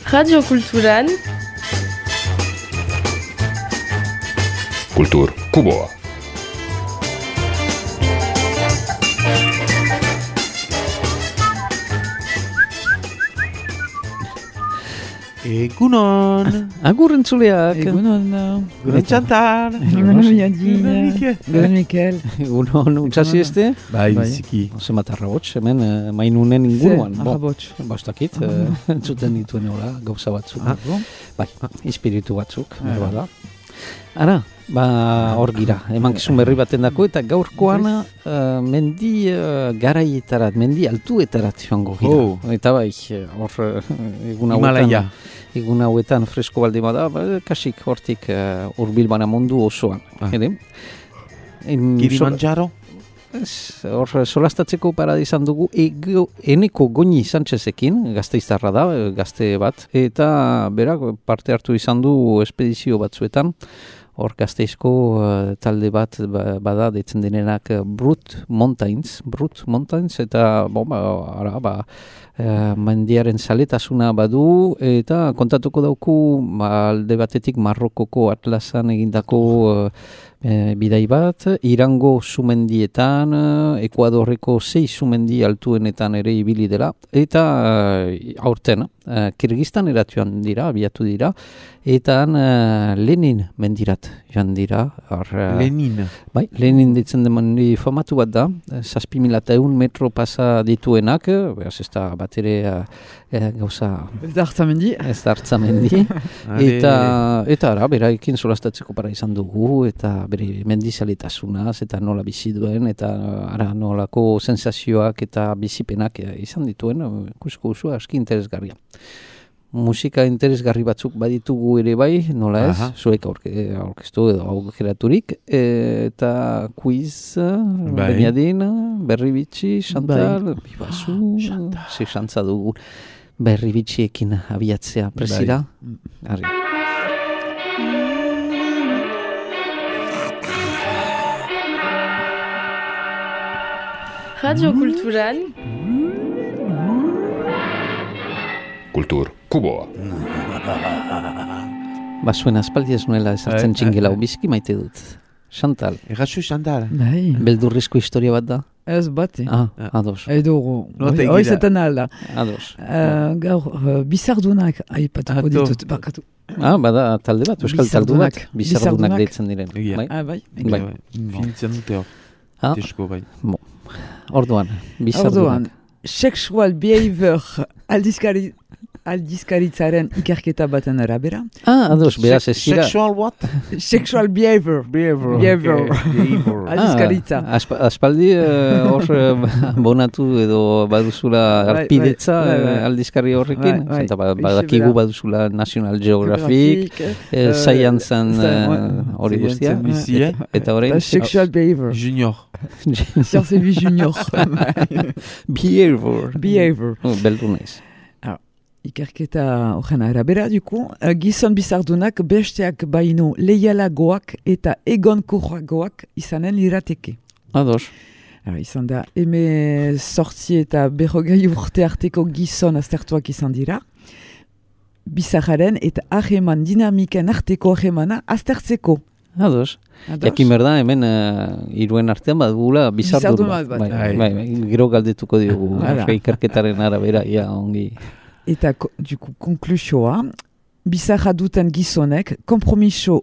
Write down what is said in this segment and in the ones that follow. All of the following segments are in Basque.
Radio Kulturan Kultur Kuboa. Egunon! Agur entzuleak! Egunon! Egunon Chantal! Egunon Yadin! Egunon Mikel! Egunon, untxasi ezte? Bai, biziki. Zemat arrabots, hemen mainunen inguruan. Arrabots. Bastakit, entzuten dituen hola, gauza batzuk. Bai, espiritu batzuk, bada. Ara, hor gira, emankizun berri baten dako, eta gaurkoan mendi garaietarat, mendi altuetarat joango gira. Eta bai, hor egun hauetan, egun hauetan fresko balde bada, kasik hortik urbil bana mundu osoan. Kilimanjaro? Hor solastatzeko parada izan dugu Eneko Goñi Sánchezekin, gazteiztarra da, gazte bat, eta berak parte hartu izan du espedizio batzuetan. Hor Gasteizko talde bat bada deitzen denenak Brut Mountains, eta mendiaren zaletasuna badu, eta kontatuko dauku alde batetik Marrokoko Atlasan egindako bidai bat, Irango sumendietan, Ekuadorreko 6 sumendi altuenetan ere ibili dela, eta aurten, Kirgistan eratuan dira, abiatu dira, eta Lenin mendirat joan dira. Lenin? Bai, Lenin ditzen demendi famatu bat da, 6.100 metro pasa dituenak, behaz ez da bat ere gauza... Ez da hartzamendi. Eta ara, beraikin solastatzeko para izan dugu, eta bere mendizaletasunaz, eta nola bizi duen, eta ara nolako sensazioak eta bizipenak izan dituen, ikusko usua aski interesgarria. Musika interesgarri batzuk baditugu ere bai, nola ez, zuek aurkeztu edo aukeraturik, eta quiz, Beniadin, Berri Bitxi, Chantal, Bibazu, ze xantza dugu, Berri Bitxiekin abiatzea, presira? Arri. Radio Kulturan Kultur Kuboa. Zuen aspaldi ez nuela ezartzen txingela bizki maite dut. Chantal. Errazu Chantal. Bai. Beldurrizko historia bat da? Ez bate. Ados. Edo, hoizetan alda. Ados. Gaur, bizardunak aipatuko ditut, bakatu. Bada talde bat, euskal taldu bat. Bizardunak deitzen diren. Bai. Finitzen dute hor. Tesko bai. Orduan, bizardunak. Sexual behavior aldizkaritzaren ikerketa baten arabera. Ados, beraz ez dira. Sexual what? Sexual behavior. Aldizkaritza. Aspaldi hor bonatu edo baduzula arpidetza aldizkari horrekin. Eta badakigu baduzula National Geographic, Science hori guztia. Eta horrein... Sexual behavior. Junior. Science junior. Behavior. Beldu naiz. Ikerketa horren arabera, gizon bizardunak besteak baino leialagoak eta egonkorragoak izanen lirateke. Ados. Izan da, 18 eta 40 urte arteko gizon aztertuak izan dira. Bizarraren eta hageman dinamiken arteko hagemana aztertzeko. Ados. Jakin berda, hemen iruen artean badugula bizardun bat. Bai, gero galdetuko diogu. Ikerketaren arabera, ongi... Eta, konklusioa, bizarra duten gizonek, kompromiso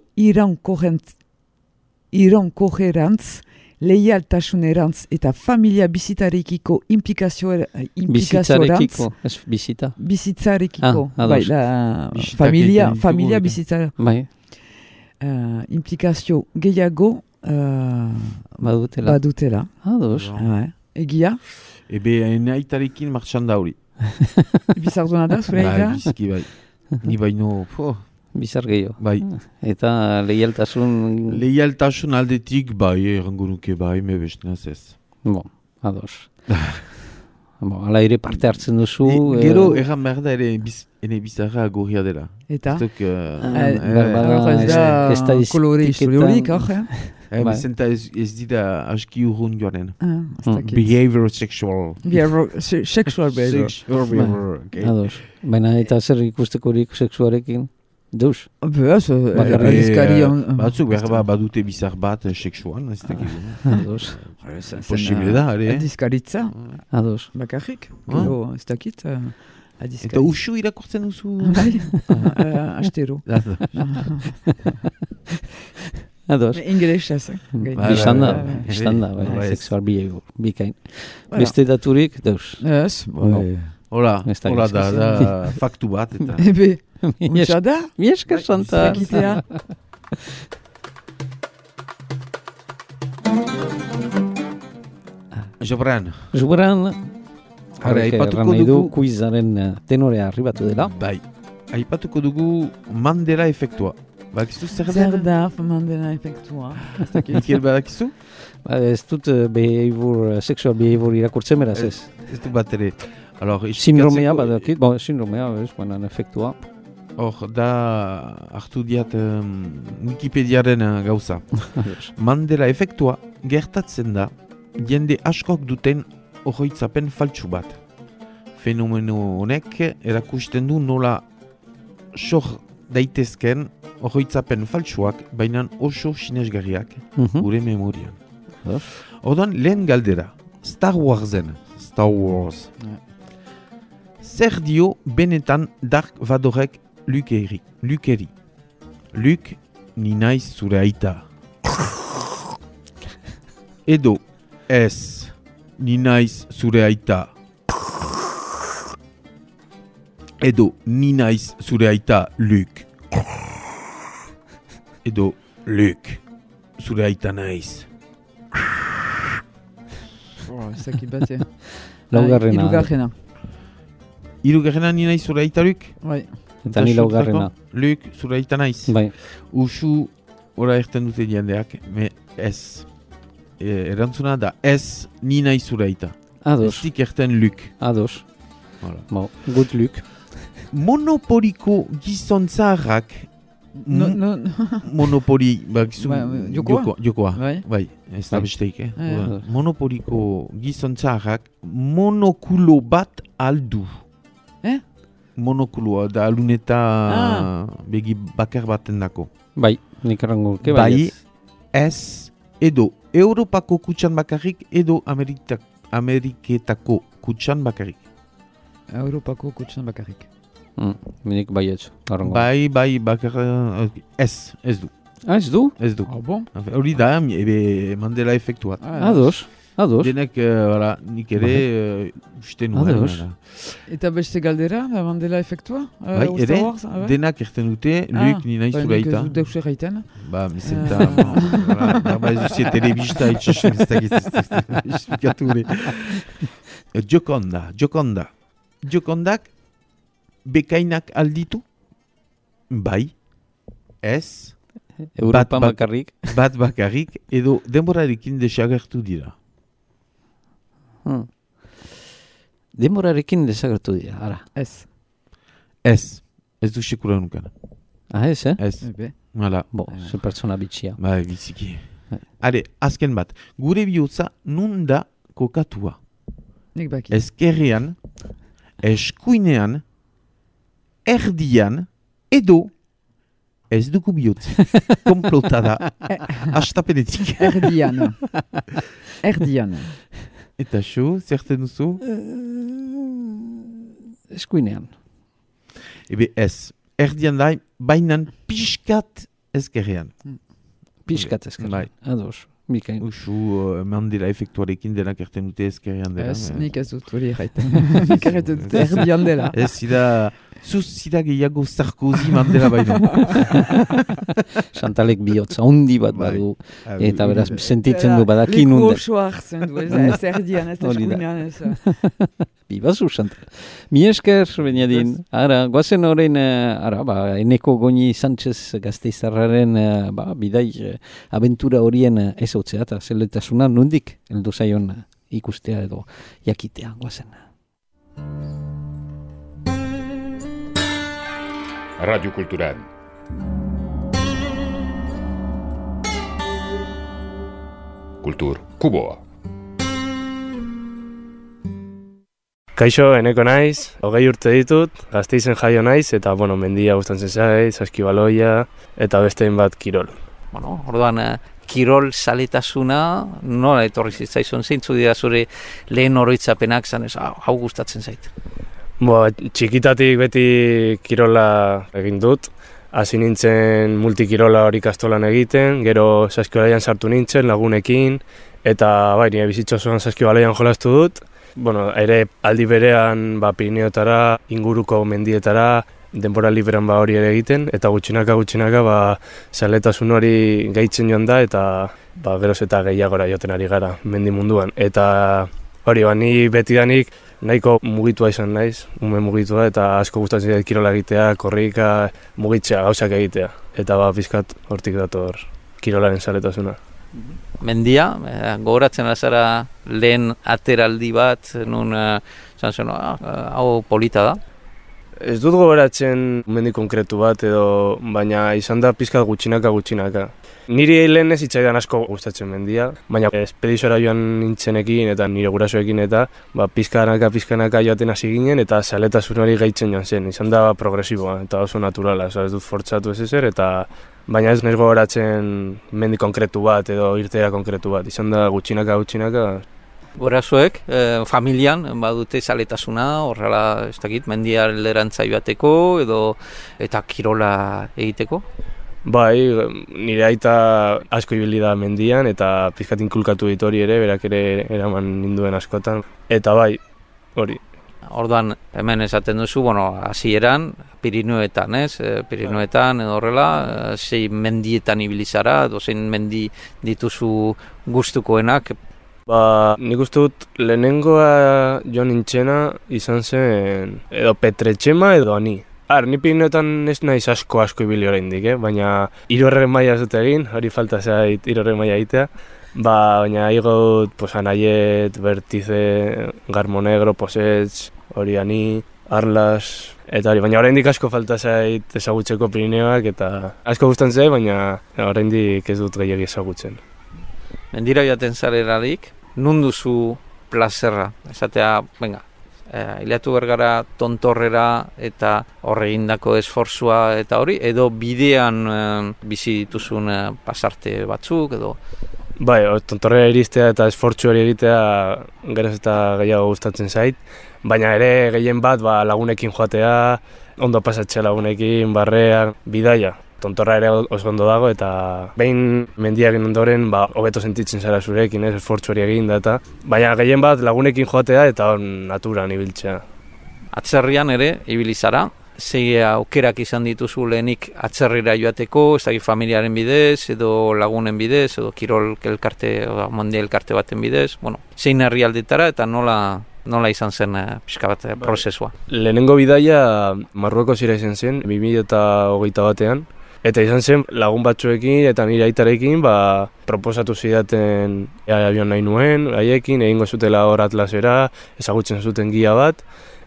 irankorrerantz, leialtasunerantz eta familia bizitarekiko Bizitzarekiko, ez bizita? Bizitzarekiko, familia bizitza. Bai. Implikazio gehiago badutela. Ados. Egia? Ebe, aitarekin martxan da hori. Bizarduna da, zure aita? Biziki bai. Ni baino, bizar gehiago. Bai. Eta leialtasun... Leialtasun aldetik bai, errango nuke bai, me bestenaz ez. Ados. Ala ere parte hartzen duzu. Gero erran behar da ere bizarra gorria dela. Eta? Ez da kolore historiorik, Bizenta ez dira aski urrun joanen. Behavior sexual. Sexual behavior. Ados. Baina eta zer ikustekorik sexuarekin? Deus? Beaz, aldizkarion. Batzuk behar badute bizar bat sexuan, ez dakigu. Ados. Posible da, ere? Aldizkaritza. Ados. Bakarrik. Gero, ez dakit. Eta usu irakurtzen duzu? Bai, astero. Ados. Ingelesez. Istanda, sexual behavior, bikain. Beste daturik, deus. Ez, hola da faktu bat. Ebe, untsa da? Miesker, Santa. Zakitea. Jobran. Erran nahi du kuizaren tenorea arribatu dela. Bai, aipatuko dugu Mandela efektua. Bakizu zer da Mandela efektua? Mikel badakizu? Ez dut sexual behavior irakurtzen beraz ez. Ez dut bat ere. Sindromea badakit, sindromea ez, baina efektua. Hor, da hartu diat Wikipediaren gauza. Mandela efektua gertatzen da jende askok duten oroitzapen faltsu bat. Fenomeno honek erakusten du nola sor daitezken oroitzapen faltsuak, baina oso sinesgarriak gure memorian. Orduan, lehen galdera, Star Wars. Zer dio benetan Dark Vadorek Lukeri? Luke, ni naiz zure aita. Edo, ez, ni naiz zure aita. Edo, ni naiz zure aita, Luke. Edo, Luke, zure aita naiz. Zaki bate. Laugarrena. Hirugarrena ni naiz zure aita, Luke? Bai. Eta ni laugarrena. Luke, zure aita naiz? Bai. Usu, ora erten dute jendeak, me ez. Erantzuna da, ez, ni naiz zure aita. Ados. Ez dik erten Luke. Ados. Gut Luke. Monopoliko gizon zaharrak. Monopoli, jokoa. Bai, ez da besteik, Monopoliko gizon zaharrak monokulo bat aldu. Monokuloa da luneta begi bakar baten dako. Bai, nik errango. Bai, ez, edo Europako kutsan bakarrik, edo Ameriketako kutsan bakarrik. Europako kutsan bakarrik. Minik baietz. Bai, bakar, ez du. Ez du? Ez du. Bon? Hori da, Mandela efektuat. Ados. Denek, nik ere, uste nuen. Eta beste galdera, Mandela efektua? Bai, ere, denak erten dute, Luke ni naiz zure aita. Nik ez dut deusek gaiten. Ba, mizenta, ez duzie telebista itxasen ez esplikatu ere. Jokondak bekainak alditu? Bai, ez. Europa bakarrik. Bat bakarrik, edo denborarekin desagertu dira. Denborarekin desagertu dira, ara. Ez. Ez du sekura nukan. Ez, Ez. Hala. Ze pertsona bitxia. Bai, biziki. Hale, azken bat. Gure bihotza nun da kokatua? Nik baki. Ezkerrean, eskuinean, erdian, edo ez dugu bihotzi. Komplota da. Astapenetik. Erdian. Eta xo, zerten duzu? Eskuinean. Ebe ez. Erdian da, bainan pixkat ezkerrean. Pixkat ezkerrean. Bai. Ados. Mikain. Usu, Mandela efektuarekin denak erten dute ezkerrean dela. Ez, nik ez dut hori erraiten. Nik erraiten dute erdian dela. Ez, zira gehiago Sarkozy Mandela baino. Chantalek bihotza hundi bat badu. Eta beraz, sentitzen du badakin hunde. Liko oso hartzen du, ez erdian, ez eskuinean, ez. Bibazu, Chantal. Mi esker, Beniadin. Ara, guazen horrein, Eneko Goñi Sánchez Gasteizarraren bidai abentura horien ez hautzea, eta zeletasuna nondik heldu zaion ikustea edo jakitea, guazen. Radio Kulturan. Kultur Kuboa. Kaixo, eneko naiz, 20 urte ditut, Gasteizen jaio naiz, eta, mendia gustatzen zait, saskibaloia, eta beste bat kirol. Orduan, kirol zaletasuna, nola etorri zitzaizun, zeintzu dira zure lehen oroitzapenak, zanez, hau gustatzen zait? Txikitatik beti kirola egin dut, hasi nintzen multikirola hori ikastolan egiten, gero saskibalaian sartu nintzen lagunekin, eta nire bizitza osoan saskibalaian jolastu dut. Ere aldi berean Pirineotara, inguruko mendietara, denbora liberan hori ere egiten, eta gutxinaka zaletasun hori gehitzen joan da, eta geroz eta gehiagora joten ari gara mendi munduan. Eta hori, ni betidanik nahiko mugitua izan naiz, ume mugitua, eta asko gustatzen zait kirola egitea, korrika, mugitzea, gauzak egitea. Eta pizkat hortik dator kirolaren zaletasuna. Mendia, gogoratzen azara lehen ateraldi bat, nun hau polita da? Ez dut gogoratzen mendi konkretu bat edo, baina izan da pizkat gutxinaka. Niri lehen ez hitzaidan asko gustatzen mendia, baina espediziora joan nintzenekin eta nire gurasoekin eta pizkanaka joaten hasi ginen eta zaletasun hori gehitzen joan zen. Izan da progresiboa eta oso naturala, ez dut fortzatu ez ezer, baina ez nahiz gogoratzen mendi konkretu bat edo irtea konkretu bat. Izan da gutxinaka. Gurasoek, familian, badute zaletasuna, horrela, ez dakit, mendia alderantza joateko eta kirola egiteko? Nire aita asko ibili da mendian eta pizkat inkulkatu dit hori ere, berak ere eraman ninduen askotan. Eta hori. Orduan, hemen esaten duzu, hasieran Pirineoetan, Pirineoetan edo horrela, zein mendietan ibilizara, zein mendi dituzu gustukoenak? Nik uste dut lehenengoa joan nintzena izan zen edo Petretxema edo Ani. Ni Pirineoetan ez naiz asko ibili oraindik, baina 3. maila ez dut egin, hori falta zait 3. maila egitea. Baina igot, Anaiet, Bertize, Garmonegro, Posets, hori Ani, Arlas, eta hori, baina oraindik asko falta zait ezagutzeko Pirineoak, eta asko gustatzen zait, baina oraindik ez dut gehiegi ezagutzen. Mendira joaten zarerarik, nun duzu plazerra? Esatea, hilatu bergara tontorrera eta horre egindako esfortzua eta hori, edo bidean bizi dituzun pasarte batzuk, edo? Tontorrera iristea eta esfortzu hori egitea geroz eta gehiago gustatzen zait, baina ere gehien bat lagunekin joatea, ondo pasatzea lagunekin, barrea, bidaia. Tontorra ere oso ondo dago eta behin mendiakin ondoren hobeto sentitzen zara zurekin, esfortzu hori egin da eta baina gehien bat lagunekin joatea eta naturan ibiltzea. Atzerrian ere ibili zara, zei aukerak izan dituzu lehenik atzerrira joateko, ez dakit familiaren bidez edo lagunen bidez edo kirol elkarte, mondia elkarte baten bidez, zein herrialdetara eta nola izan zen pixka bat prozesua? Lehenengo bidaia Marruekosera izan zen, 2021 batean. Eta izan zen lagun batzuekin eta nire aitarekin proposatu zidaten abion nahi nuen, haiekin egingo zutela hor Atlasera, ezagutzen zuten gia bat,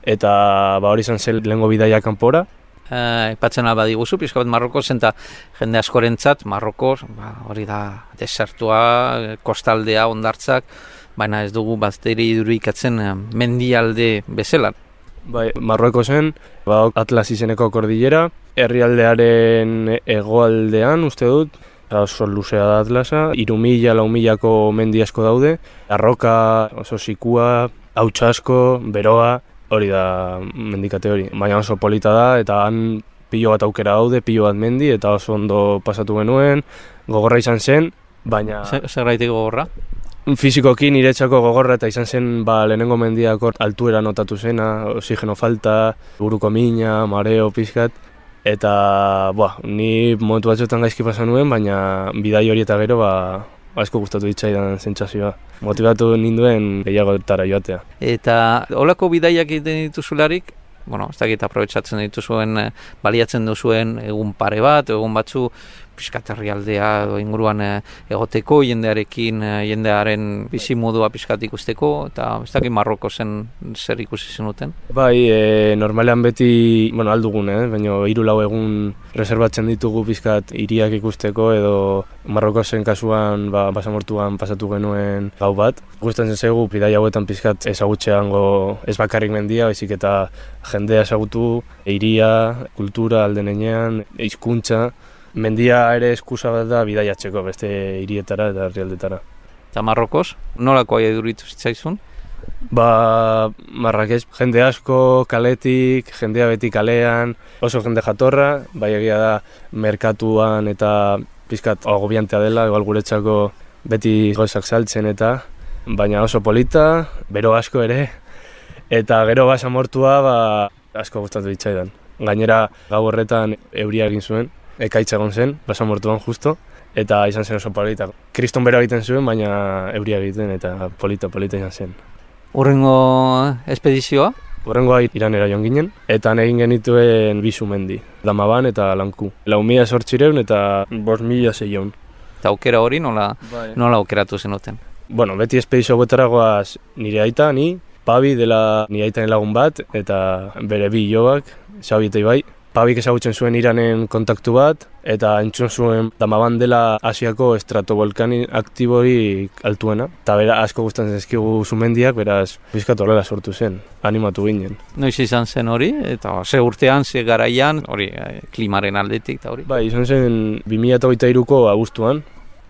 eta hori izan zen lehengo bidaia kanpora. Ipatzen badiguzu, pixka bat Marrokos, eta jende askorentzat Marrokos, hori da desertua, kostaldea, hondartzak, baina ez dugu bazteri idurikatzen mendialde bezala. Marruekosen, Atlas izeneko kordillera, herrialdearen hegoaldean, uste dut, oso luzea da Atlasa, 3.000-4.000ko mendi asko daude, arroka, oso sikua, hautsa asko, beroa, hori da mendikate hori. Baina oso polita da, eta han pilo bat aukera daude, pilo bat mendi, eta oso ondo pasatu genuen, gogorra izan zen, baina... Zer gaitik gogorra? Fizikoki niretzako gogorra eta izan zen lehenengo mendiako altuera notatu zena, oxigeno falta, buruko mina, mareo, pizkat. Eta ni momentu batzuetan gaizki pasa nuen, baina bidai hori eta gero asko gustatu ditzaidan sentsazioa. Motivatu ninduen gehiagotara joatea. Eta holako bidaiak egiten dituzularik, ez dakit aprobetxatzen dituzuen, baliatzen duzuen egun pare bat, egun batzu pixkat herrialdea edo inguruan egoteko, jendearen bizimodua pixkat ikusteko, eta ez dakit Marrokozen zer ikusi zenuten? Bai, normalean beti, aldugun, baina 3-4 egun reservatzen ditugu pixkat hiriak ikusteko, edo Marrokozen kasuan basamortuan pasatu genuen gau bat. Gustatzen zaigu bidaia hauetan pixkat ezagutzeango ez bakarrik mendia, baizik eta jendea ezagutu, hiria, kultura alden heinean, hizkuntza. Mendia ere eskusa bat da bidaiatzeko beste hirietara eta herrialdetara. Eta Marrokoz, nolako iduritu zitzaizun? Marrakez, jende asko, kaletik, jendea beti kalean, oso jende jatorra, bai egia da merkatuan eta pizkat agobiantea dela, igual guretzako beti gozak saltzen eta, baina oso polita, bero asko ere, eta gero basamortua asko gustatu ditzaidan. Gainera gau horretan euria egin zuen, ekaitza egon zen, basamortuan justo, eta izan zen oso polita. Kriston bero egiten zuen, baina euria egiten eta polita izan zen. Urrengo espedizioa? Urrengoa Iranera joan ginen, eta egin genituen 2 sumendi, Damaban eta Lanku. 4.800 eta 5.600. Eta aukera hori nola aukeratu zenuten? Beti espedizio hauetara goaz nire aita, ni, Pabi dela nire aitaren lagun bat, eta bere 2 ilobak, Xabi eta Ibai. Pabik ezagutzen zuen Iranen kontaktu bat, eta entzun zuen Damaban dela Asiako estratovolkani aktiborik altuena. Eta bera asko gustatzen zaizkigu sumendiak, beraz bizkat horrela sortu zen, animatu ginen. Noiz izan zen hori, eta ze urtean, ze garaian, hori klimaren aldetik eta hori? Bai, izan zen 2023ko abuztuan,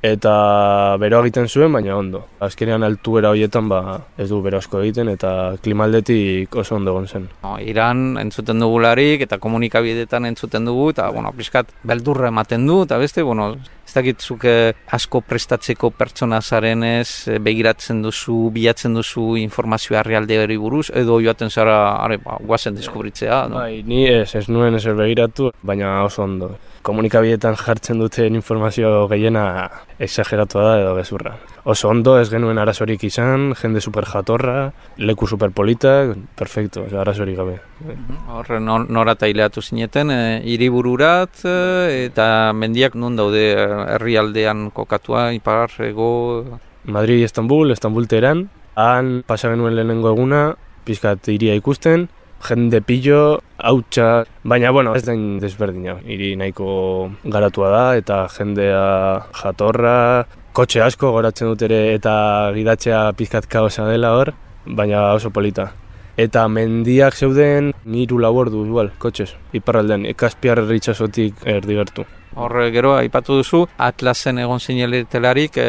eta beroa egiten zuen, baina ondo. Azkenean altuera horietan ez du bero asko egiten, eta klimaldetik oso ondo egon zen. Iran entzuten dugularik, eta komunikabideetan entzuten dugu, eta pixkat beldurra ematen du, eta beste, ez dakitzuk asko prestatzeko pertsona zarenez, begiratzen duzu, bilatzen duzu informazioa herrialde hori buruz, edo joaten zara, guazen deskubritzea. No? Bai, ni ez nuen ezer begiratu, baina oso ondo. Komunikabidetan jartzen duten informazio gehiena exageratua da edo gezurra. Oso ondo, ez genuen arazorik izan, jende super jatorra, leku super politak, perfecto, arazorik gabe. Horre nora taileatu zineten, hiribururat eta mendiak non daude herrialdean kokatua, ipar, ego? Madrid, Istanbul Teheran, han pasa genuen lehenengo eguna, pizkat hiria ikusten, jende pillo, hautsa, baina ez da desberdina. Hiri nahiko garatua da eta jendea jatorra, kotxe asko goratzen dut ere eta gidatzea pizkat kaosa dela hor, baina oso polita. Eta mendiak zeuden 3-4 ordu igual, kotxez, iparraldean, Kaspiar itsasotik erdi gertu. Horre gero, aipatu duzu, Atlasen egon zinetelarik,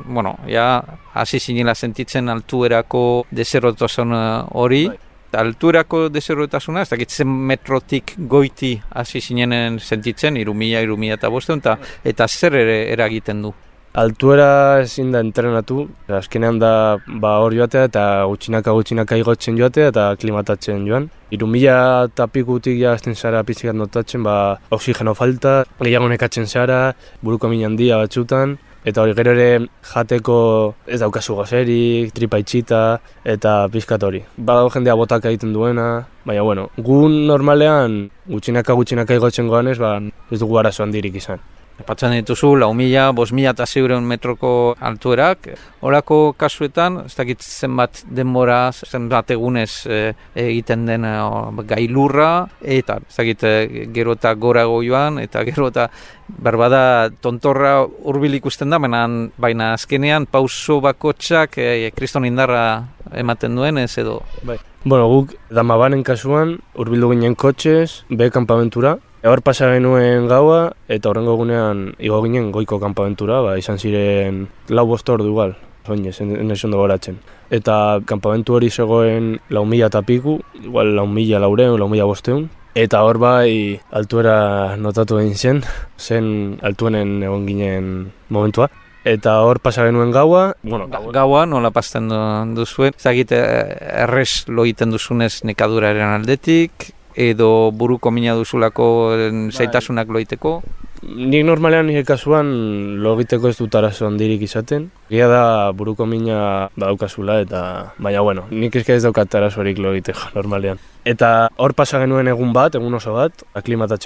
hasi zinela sentitzen altuerako deserotasun hori. Altuerako deserotasuna, ez dakit zen metrotik goiti hasi zinenen sentitzen, 3.000-3.500, eta zer eragiten du? Altuera ezin da entrenatu, azkenean da hor joatea eta gutxinaka igotzen joatea eta klimatatzen joan. 3.000 eta pikutik jazten zara pizzikat notatzen, oxigeno falta, gehiago nekatzen zara, buruko min handia batzutan, eta hori gero ere jateko ez daukazu gazerik, tripa itxita eta pizkat hori. Badago jendea botaka egiten duena, baina gun normalean gutxinaka igotzen goanez, ez dugu arazo handirik izan. Epatzen dituzu, 4.000, 5.000 eta 600 metroko altuerak. Horako kasuetan, ez dakit zenbat denbora, zenbat egunez egiten den gailurra, eta ez dakit gero eta gorago joan, eta gero eta berbada tontorra hurbil ikusten da, baina azkenean pauso bakotxak kriston indarra ematen duen ez edo. Bai. Guk Damabanen kasuan hurbildu ginen kotxez, kampamentura. Hor pasa genuen gaua, eta horrengo egunean igo ginen goiko kampamentura, izan ziren 4-5 ordu igual, soinez, ez ondo goratzen. Eta kampamentu hori zegoen 4.000 eta piku, igual 4.400, 4.500, eta hor altuera notatu egin zen altuenen egon ginen momentua. Eta hor pasa genuen gaua. Gaua nola pasten duzuen, zagit errez loiten duzunez nekaduraren aldetik, edo buruko mina duzulako zaitasunak loiteko? Nik normalean nire kasuan lo egiteko ez dut arazo handirik izaten. Gia da buruko mina badaukazula eta baina nik ez daukat arazorik lo egiteko normalean. Eta hor pasa genuen egun oso bat, aklimatatzeko.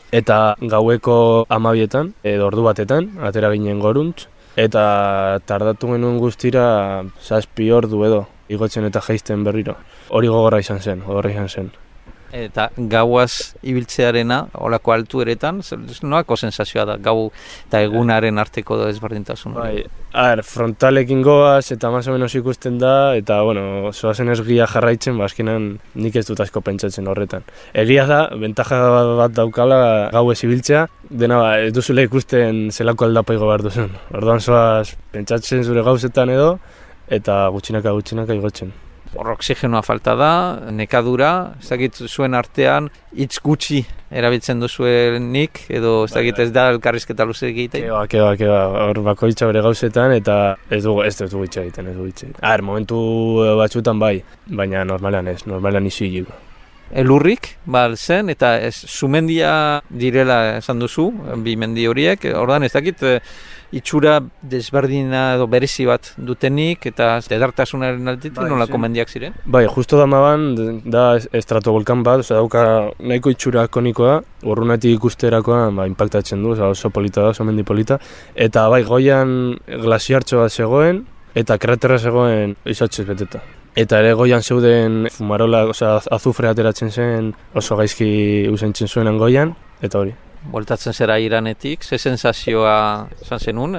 eta gaueko 12etan, edo ordu batetan, atera ginen goruntz, eta tardatu genuen guztira 7 ordu edo, igotzen eta jaisten berriro. Hori gogorra izan zen. Eta gauaz ibiltzearena, olako altueretan, noako sensazioa da, gau eta egunaren arteko ezberdintasuna? Bai, frontalekin goaz eta más o menos ikusten da, eta bueno, zoazen ez gia jarraitzen, azkenan nik ez dut asko pentsatzen horretan. Egia da, bentaja bat daukala gau ez ibiltzea, dena ez duzule ikusten zelako aldapa igo behar duzen. Orduan zoaz pentsatzen zure gauzetan edo, eta gutxinaka igotzen. Hor oxigenoa falta da, nekadura, ez dakit zuen artean, hitz gutxi erabiltzen duzuenik, edo ez dakit ez da elkarrizketa luze egiten? Keba, hor bakoitza bere gauzetan, eta ez dugu hitz egiten. Momentu batzutan bai, baina normalean isilik. Elurrik, zen, eta sumendia direla esan duzu, bi mendi horiek, ordan ez dakit, itxura desberdina edo berezi bat dutenik eta edertasunaren aldetik nolako mendiak ziren? Bai, justo damaban da estratovolkan bat, dauka nahiko itxura konikoa, urrunetik ikusterakoan impactatzen du, oso polita da, oso mendi polita, eta bai, goian glasiartxo bat zegoen, eta kraterra zegoen izotzez beteta. Eta ere goian zeuden fumarola, azufre ateratzen zen, oso gaizki usaintzen zuen goian, eta hori. Voltatzen zera Iranetik, ze sensazioa izan zenun,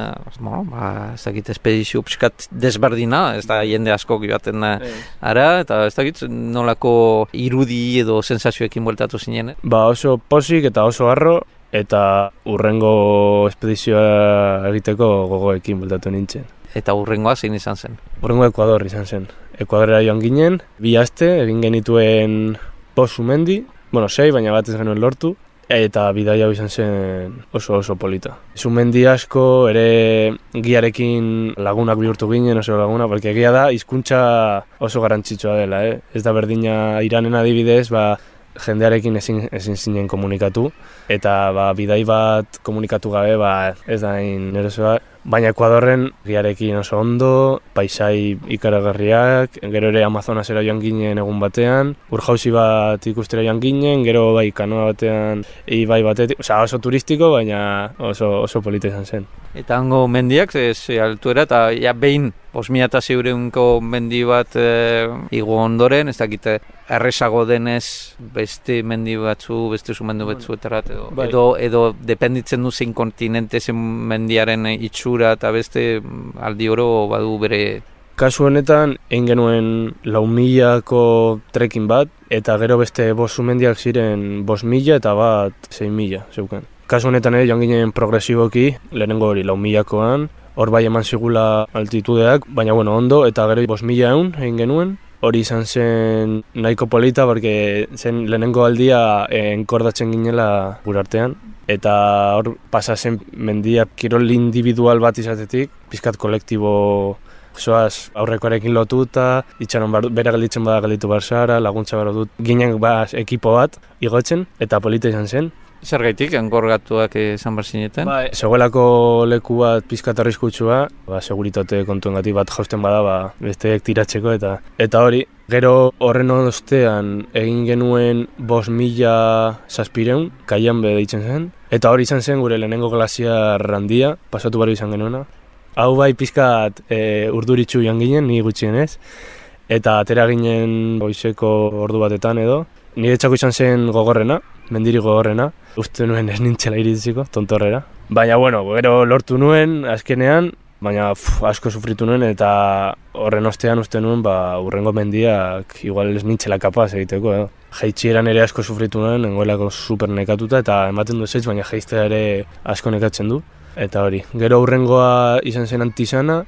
ez dakit espedizio pixkat desberdina, ez da jende asko joaten ara, eta ez dakit nolako irudi edo sensazioekin voltatu zinen. Oso posik eta oso harro, eta urrengo espedizioa egiteko gogoekin voltatu nintzen. Eta urrengoa zein izan zen? Urrengoa Ekuador izan zen. Ekuadorera joan ginen, 2 aste, egin genituen 5 sumendi, 6, baina bat ez genuen lortu, eta bidaia izan zen oso polita. Sumendi asko ere giarekin lagunak bihurtu ginen, oso laguna, porque egia da hizkuntza oso garrantzitsua dela, Ez da berdina Iranen adibidez, jendearekin ezin zinen komunikatu, eta bidai bat komunikatu gabe ez da erosoa. Baina Ekuadorren giarekin oso ondo, paisai ikaragarriak, gero ere Amazonasera joan ginen egun batean, urjauzi bat ikustera joan ginen, gero kanoa batean, ibai batetik, oso turistiko, baina oso polita izan zen. Eta hango mendiak, altuera, eta behin 5.600ko mendi bat igo ondoren, ez dakite, errezago denez beste mendi batzu, beste sumendu batzuetarat, edo dependitzen du zein kontinente zen mendiaren itxura eta beste aldi oro badu bere. Kasu honetan, egin genuen 4.000ko trekin bat, eta gero beste 5 sumendiak ziren 5.000 eta bat 6.000 zeuken. Kasu honetan ere joan ginen progresiboki, lehenengo hori 4.000koan, hor bai eman zigula altitudeak, baina ondo, eta gero 5.100 egin genuen. Hori izan zen nahiko polita, porque zen lehenengo aldia enkordatzen ginela gure artean. Eta hor pasa zen mendia kirol individual bat izatetik, pizkat kolektibo zoaz aurrekoarekin lotuta, itxaron bera gelditzen bada gelditu barzara, laguntza behar dut. Ginen ekipo bat igotzen, eta polita izan zen. Zer gaitik, engorgatuak izan barzineten? Zegoelako leku bat pizkat arriskutsua, seguritate kontuengatik bat jausten bada, besteek tiratzeko eta hori. Gero horren ostean egin genuen 5.700 kaian deitzen zen, eta hori izan zen gure lehenengo glasiar handia, pasatu bari izan genuena. Hau bai pizkat urduritxu joan ginen, ni gutxienez, eta atera ginen goizeko ordu batetan edo. Nire txako izan zen gogorrena, mendiri gogorrena, uste nuen ez nintzela iritziko, tontorrera. Baina, gero lortu nuen, azkenean, baina asko sufritu nuen, eta horren ostean uste nuen, urrengo mendiak igual ez nintzela kapaz egiteko, Jaitsieran ere asko sufritu nuen, nengoelako super nekatuta, eta ematen du baina jaistea ere asko nekatzen du. Eta hori, gero urrengoa izan zen Antizana,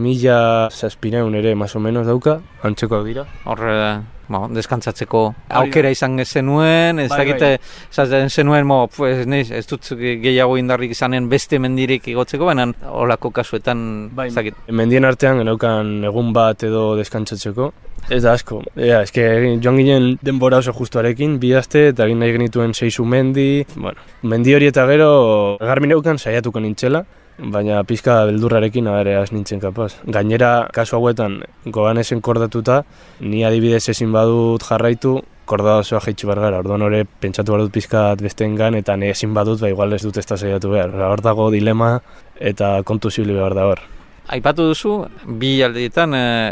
5.700 ere, más o menos dauka, antzekoak dira. Horre, deskantzatzeko aukera izan zenuen, ez dakite, esaten zenuen, ez dut gehiago indarrik izanen beste mendirik igotzeko, baina holako kasuetan, ez dakit. Mendien artean geneukan egun bat edo deskantzatzeko, ez da asko. Joan ginen denbora oso justuarekin, 2 aste, eta egin nahi genituen 6 mendi. Mendi hori eta gero, garbi neukan saiatuko nintzela, baina pizka beldurrarekin az nintzen kapaz. Gainera, kasu hauetan, goganez enkordatuta, ni adibidez ezin badut jarraitu, korda osoa jaitsi behar gara, orduan hori pentsatu behar dut pizkat besteengan, eta ne ezin badut, igual ez dut ez da saiatu behar. Hor dago dilema eta kontu zibili behar da hor. Aipatu duzu, bi aldeetan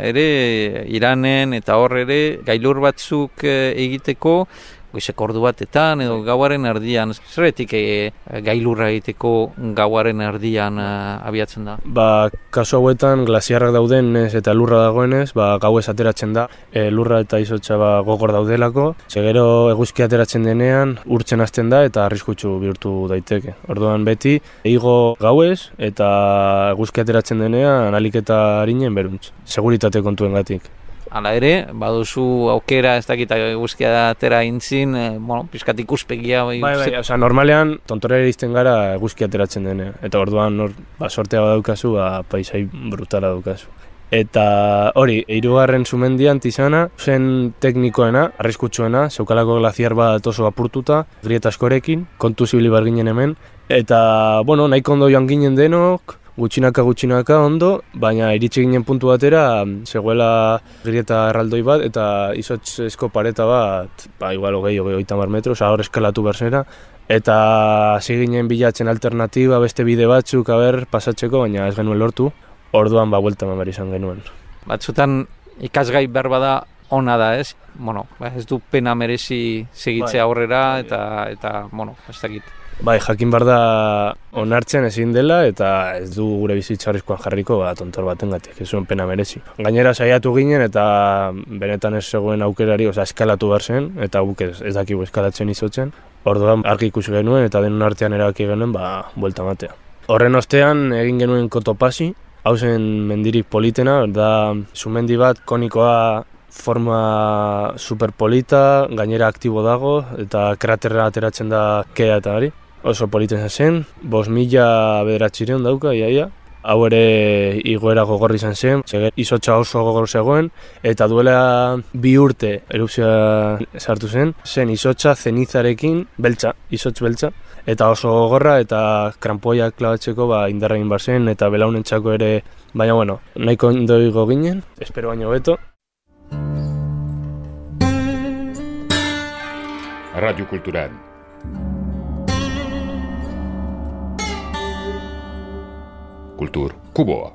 ere Iranen eta hor ere gailur batzuk egiteko, goizeko ordu batetan edo gauaren erdian, zerretik gailurra egiteko gauaren erdian abiatzen da? Kasu hauetan glasiarrak daudenez eta lurra dagoenez, gauez ateratzen da, lurra eta izotza gogor daudelako, gero eguzki ateratzen denean urtzen hasten da eta arriskutsu bihurtu daiteke. Orduan beti, igo gauez eta eguzki ateratzen denean alik eta harinen beruntz, seguritate kontuengatik. Hala ere, baduzu aukera ez dakita eguzkia atera intzin, pizkat ikuspegia. Normalean, tontorera izten gara eguzkia ateratzen denean. Eta orduan, sortea badaukazu, paisai brutala daukazu. Eta hori, 3. sumendian Tizana, zen teknikoena, arriskutsuena, zeukalako glaziar bat oso apurtuta, grieta askorekin, kontu zibili bar ginen hemen. Eta, nahiko ondo joan ginen denok, gutxinaka ondo, baina iritsi ginen puntu batera, zegoela grieta erraldoi bat eta izotzezko pareta bat, igual 20-30 metro, hor eskalatu berzera, eta hasi ginen bilatzen alternatiba, beste bide batzuk pasatzeko, baina ez genuen lortu, orduan buelta eman behar izan genuen. Batzutan ikasgai behar bada ona da, ez? Ez du pena merezi segitzea aurrera eta ez dakit. Jakin behar da onartzen ezin dela eta ez du gure bizitza arriskuan jarriko tontor batengatik, ez zuen pena merezi. Gainera saiatu ginen eta benetan ez zegoen aukerari, eskalatu behar zen, eta guk ez dakigu eskalatzen izotzen. Orduan argi ikusi genuen eta denon artean erabaki genuen, buelta matea. Horren ostean egin genuen Kotopasi, hau zen mendirik politena, da sumendi bat konikoa, forma superpolita, gainera aktibo dago, eta kraterra ateratzen da kea eta hori. Oso politen zen, 5.900 dauka, iaia. Hau ere igoera gogorri zen, izotza oso gogor zegoen, eta duela 2 urte erupzioa sartu zen izotza zenizarekin, izotz beltza, eta oso gogorra eta krampoiak klabatzeko indarra egin bar zen, eta belaunentzako ere, baina nahiko ondo igo ginen, espero baino beto. Radio Kulturan. Kultur Kuboa.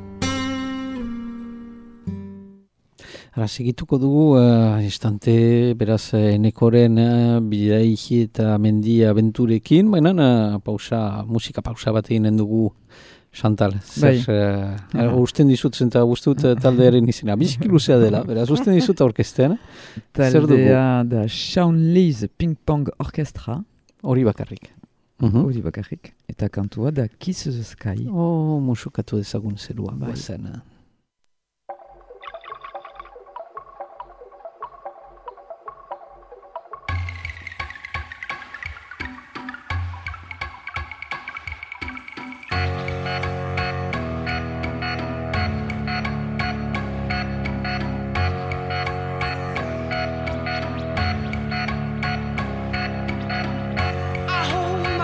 Segituko dugu, instante, beraz, Enekoren bidaiki eta mendi abenturekin, baina musika pausa bat eginen dugu, Chantal. Usten dizut eta guztut taldearen izena. Biziki luzea dela, beraz, usten dizut orkesten. Taldea da Shaun-Lee's Ping Pong Orchestra. Hori bakarrik. Hori bakarrik. Eta kantua da Kiss the Sky. Musukatu dezagun zerua. Guazena.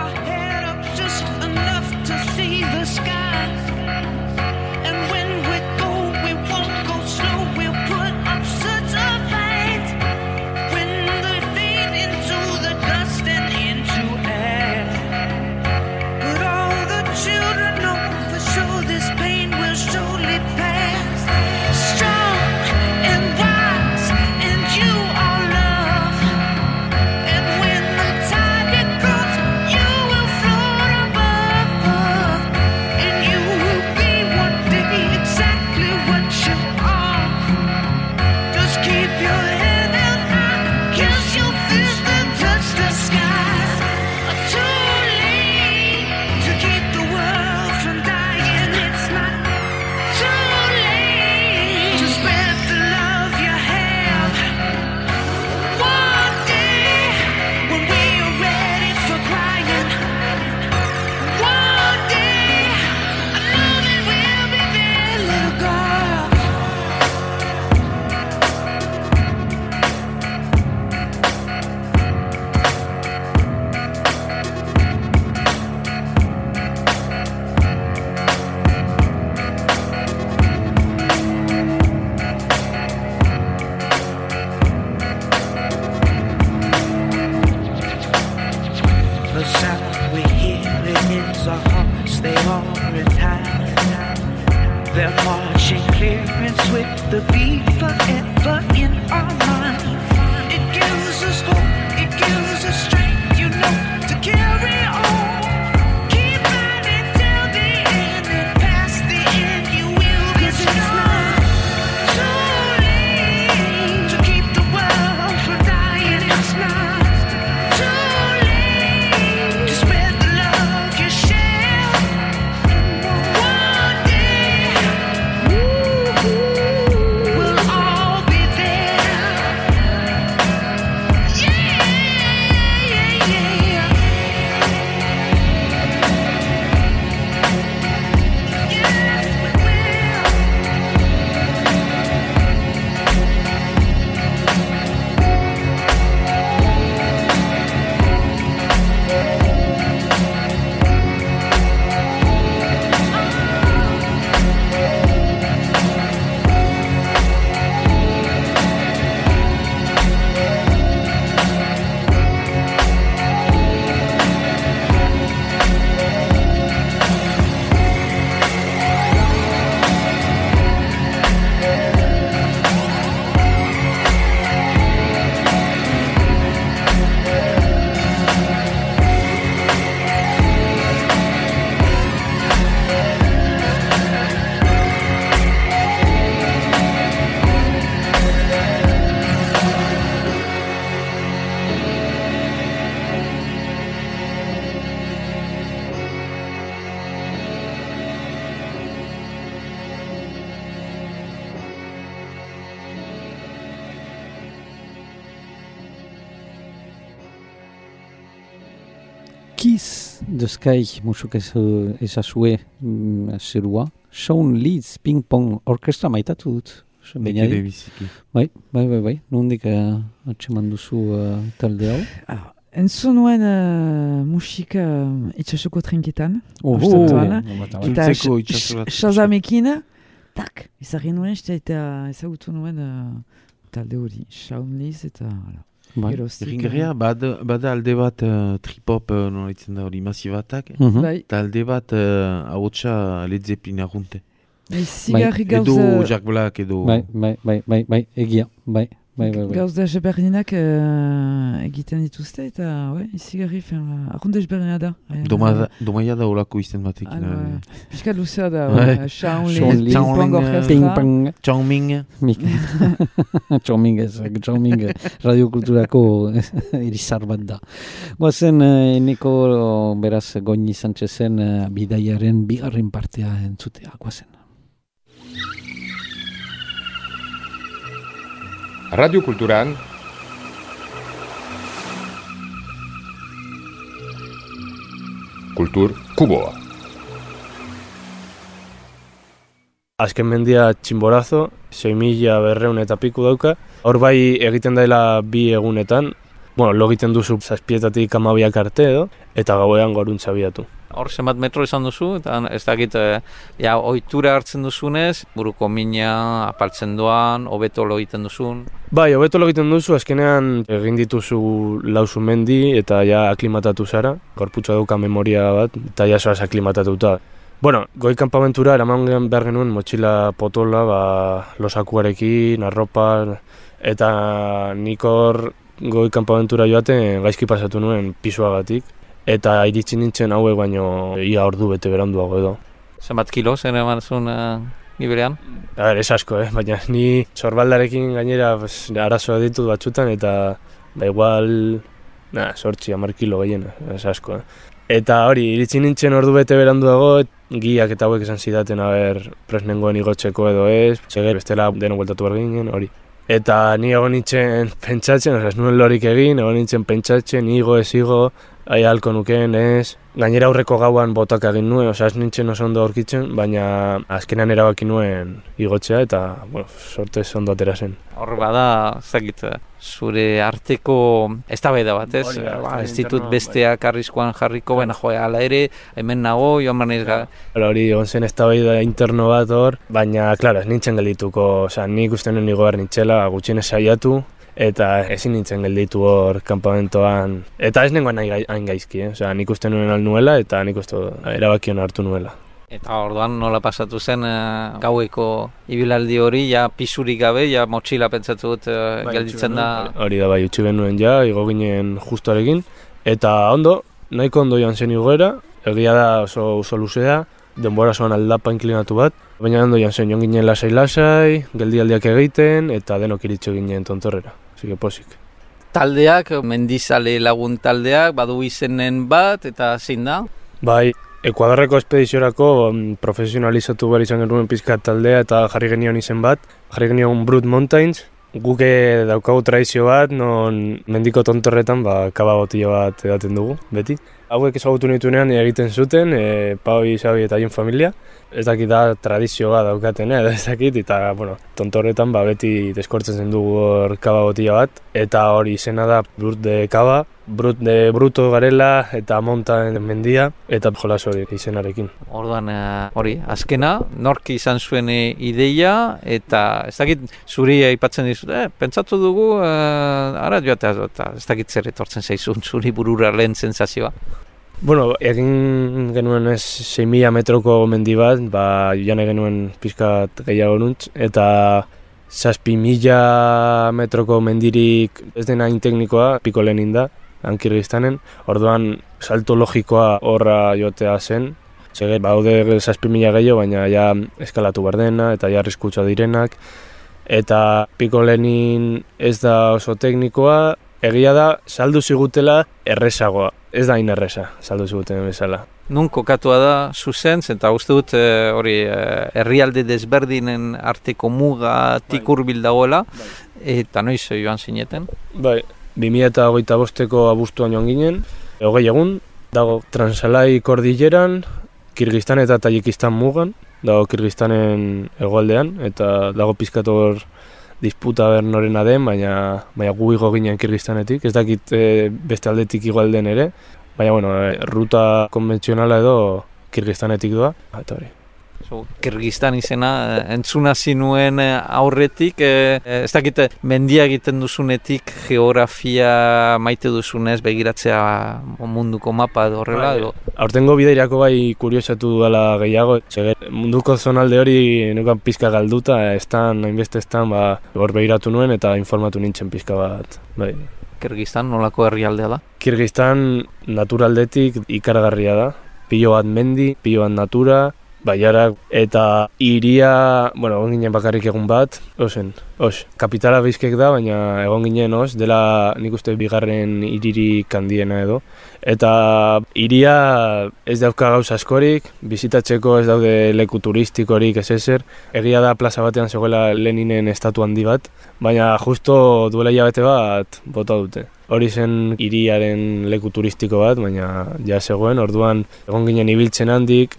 Enough to see the sky, and when we're their marching clearance with the beat forever in our minds. It gives us hope, it gives us strength, you know, to carry on. Keep fighting till the end, and past the end you will be strong. Too late to keep the world from dying, it's not too late to spread the love you share. One day we'll all be there. Yeah, yeah, yeah. Yes, we will. Kiss the Sky musuk ezazue zerua. Shaun Leeds Ping Pong Orkestra maitatu dut. Nik ere biziki. Bai. Nondik atxeman duzu talde hau? Entzun nuen musika itxasuko trinketan. Eta Shazamekin, tak, ezagin nuen, eta ezagutu nuen talde hori. Shaun Leeds eta... Ringeria, bada alde bat trip-hop nolaitzen da hori masibatak, eta alde bat ahotsa Led Zeppelin arrunte. Edo Jack Black, edo... Bai, egia, bai. Gauz da ezberdinak egiten dituzte, eta izigarri arrunde ezberdina da. Domaia da olako izten batekin. Piskat luzea da, Shaun Leeds, Ping Pong Orkestra. Txauming radiokulturako irizar bat da. Goazen, eneko beraz Goñi Sánchezen bidaiaren bigarren partea entzutea, goazen. Radio Kulturan Kultur Kuboa. Azken mendia Txinborazo, 6.200 eta piku dauka. Hor bai egiten daila 2 egunetan. Lo egiten duzu 7:00 12:00 arte edo, eta gauean goruntza biatu. Hor zenbat metro izan duzu, eta ez dakit, ohitura hartzen duzunez, buruko mina, apaltzen doan, hobeto lo egiten duzun. Bai, hobeto lo egiten duzu, azkenean egin dituzu 4 mendi, eta ja aklimatatu zara, gorputza dauka memoria bat, eta ja zoaz aklimatatuta. Goi kanpamentura eraman behar genuen motxila potola, losakuarekin, arropa, eta nik hor goi kanpamentura joaten gaizki pasatu nuen pisuagatik. Eta iritsi nintzen hauek baino ia ordu bete beranduago edo. Zenbat kilo zen eman zuen niberean? Ez asko, baina ni sorbaldarekin gainera arazoa ditut batzutan eta igual 8-10 kilo gehiena, ez asko. Eta hori, iritsi nintzen ordu bete beranduago, giak eta hauek esan zidaten presnengoen igotzeko edo ez, seger bestela deno bueltatu behar ginen, hori. Eta ni egon nintzen pentsatzen, ez nuen lorik egin, egon nintzen pentsatzen, igo ez igo, halko nukeen ez. Gainera aurreko gauan botak egin nuen, ez nintzen oso ondo aurkitzen, baina azkenean erabaki nuen igotzea eta, sortez ondo atera zen. Hor bada, zakit, zure arteko eztabaida bat, ez? Ez ditut besteak arriskoan jarriko, baina ala ere, hemen nago, joan barneiz Hori, egon zen eztabaida interno bat hor, baina, klaro, ez nintzen geldituko, nik uste nuen nigo behar nintzela, gutxienez saiatu, eta ezin nintzen gelditu hor kanpamentoan. Eta ez nengoen hain gaizki, nik uste nuen alnuela eta nik uste erabakion hartu nuela. Eta orduan nola pasatu zen gaueko ibilaldi hori, ja pisurik gabe, ja motxila pentsatu dut gelditzen da. Hori da bai, utzi benuen ja, igo ginen justuarekin. Eta ondo, nahiko ondo joan zen igoera, egia da oso luzea, denbora zoan aldapa inklinatu bat, baina ondo joan zen, joan ginen lasai-lasai, geldialdiak egiten, eta denok iritxo ginen tontorrera, zike posik. Taldeak, mendizale lagun taldeak, badu izenen bat, eta zein da? Bai, Ekuadorreko espediziorako profesionalizatu behar izan genuen pizkat taldea eta jarri genion izen bat, jarri genion Brut Mountains. Guke daukagu tradizio bat, non mendiko tontorretan kaba botila bat edaten dugu, beti. Hauek ezagutu nituenean egiten zuten, Paui, Xabi eta haien familia. Ez dakit da tradizio bat daukaten, ez dakit, eta tontorretan beti deskortzen zen dugu hor kaba botila bat. Eta hori izena da Brut de Kaba, Brut de Bruto garela eta Mountain mendia, eta jolas hori izenarekin. Orduan hori, azkena, nork izan zuen ideia, eta ez dakit zuri aipatzen dizut, pentsatu dugu, ara joatea, eta ez dakit zer etortzen zaizun zuri burura lehen sensazioa. Egin genuen 6.000 metroko mendi bat, joan genuen pizkat gehiago nuntz, eta 7.000 metroko mendirik ez dena hain teknikoa, piko lehenin da, Kirgistanen, orduan salto logikoa horra jotea zen. Baude 7.000 gehiago, baina ja eskalatu behar dena, eta ja arriskutsa direnak, eta piko lehenin ez da oso teknikoa, egia da, saldu zigutela errezagoa. Ez da hain erreza, saldu ziguten bezala. Nun kokatua da zuzen, eta uste dut hori herrialde desberdinen arteko muga tikurbil dagoela, eta noiz joan zineten? Bai, 2025ko abuztuan joan ginen, 20 egun, dago Transalai kordilleran, Kirgistan eta Tajikistan mugan, dago Kirgistanen hegoaldean, eta dago pizkator disputa ber norena den, baina gu igo ginen Kirgistanetik, ez dakit beste aldetik igualden ere, baina ruta konbentzionala edo Kirgistanetik doa, eta hori. Kirgistan izena entzuna zinuen aurretik, ez dakit mendia egiten duzunetik, geografia maite duzunez, begiratzea munduko mapa edo horrela edo? Aurtengo bideirako bai kuriosatu dela gehiago, munduko zonalde hori nukan pizka galduta, hainbeste estan, hor begiratu nuen eta informatu nintzen pizka bat. Bai. Kirgistan nolako herrialdea da? Kirgistan naturaldetik ikaragarria da, pilo bat mendi, pilo bat natura, baiarak eta iria, egon ginen bakarrik egun bat, kapitala Bizkaik da, baina egon ginen dela nik uste bigarren iririk handiena edo. Eta iria ez dauka gauza askorik, bizitatzeko ez daude leku turistikorik ez ezer. Egia da plaza batean zegoela Leninen estatu handi bat, baina justo duela hilabete bat bota dute. Hori zen iriaren leku turistiko bat, baina ja zegoen, orduan egon ginen ibiltzen handik,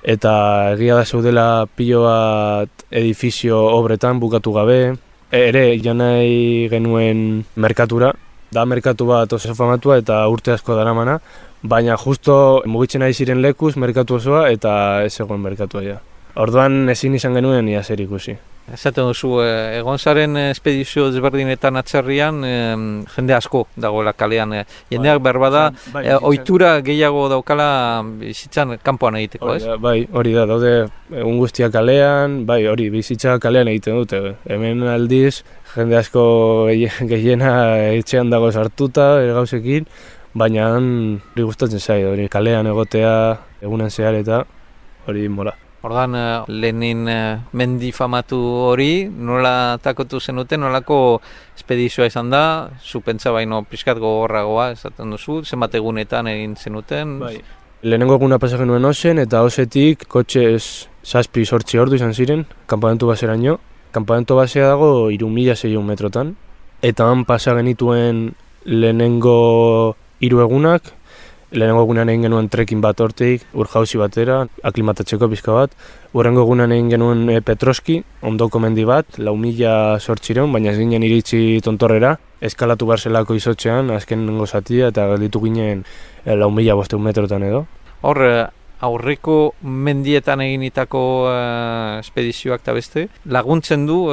eta egia da zeudela pilo bat edifizio obretan bukatu gabe. Ere, janai genuen merkatura, da merkatu bat oso famatua eta urte asko daramana, baina justo mugitzen ari ziren lekuz merkatu osoa eta ez zegoen merkatua ja. Orduan ezin izan genuen ia zer ikusi. Esaten duzu, egon zaren espedizio desberdinetan atzerrian, jende asko dagoela kalean. Jendeak berbada, ohitura gehiago daukala bizitzan kanpoan egiteko, ez? Bai, hori da, daude egun guztiak kalean, bai, hori bizitza kalean egiten dute. Hemen aldiz, jende asko gehiena etxean dago sartuta, gauzekin, baina hori gustatzen zait, hori kalean egotea, egunen zehar eta hori mola. Ordan Lenin mendi famatu hori, nola takotu zenuten, nolako espedizioa izan da, zu pentsa baino pixkat gogorragoa, esaten duzu, zenbat egunetan egin zenuten? Bai. Lehenengo eguna pasa genuen osen, eta osetik kotxez 7-8 ordu izan ziren, kanpamentu baseraino. Kanpamentu basea dago 3.600 metrotan, eta han pasa genituen lehenengo 3 egunak, lehenengo egunean egin genuen trekking bat hortik, urjauzi batera, aklimatatzeko pizka bat. Urrengo egunean egin genuen Petroski, ondoko mendi bat, 4.800, baina ez ginen iritsi tontorrera. Eskalatu barzelako izotxean, azken zatia, eta gelditu ginen 4.500 metrotan edo. Hor, aurreko mendietan eginitako espedizioak eta beste, laguntzen du,